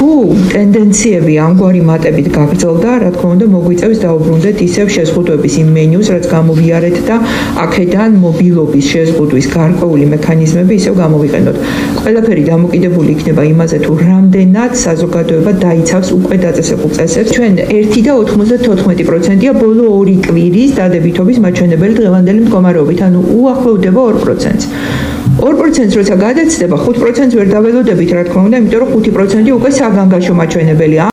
თუ ტენდენციები ამგვარი მატებით გაგრძელდა, რა თქმა უნდა, მოგვიწევს დაუბრუნდეთ ისევ შეზღუდვების იმ მენიუს, რაც გამოვიარეთ და აქედან მობილობის შეზღუდვის გარკვეული მექანიზმები ისევ გამოვიყენოთ. ყველაფერი დამოკიდებული იქნება იმაზე, თუ რამდენად საზოგადოება დაიცავს უკვე დაწესებულ წესებს. ჩვენ 1.94%-ია ბოლო 2 კვირის დადებითობის მაჩვენებელი დღევანდელი მდგომარეობით, ანუ უახლოვდება 2%-ს. 2%-ს როცა გადაცდება, 5%-ს ვერ დაველოდებით, რა თქმა უნდა, იმიტომ რომ 5% უკვე საგანგაშო მაჩვენებელია.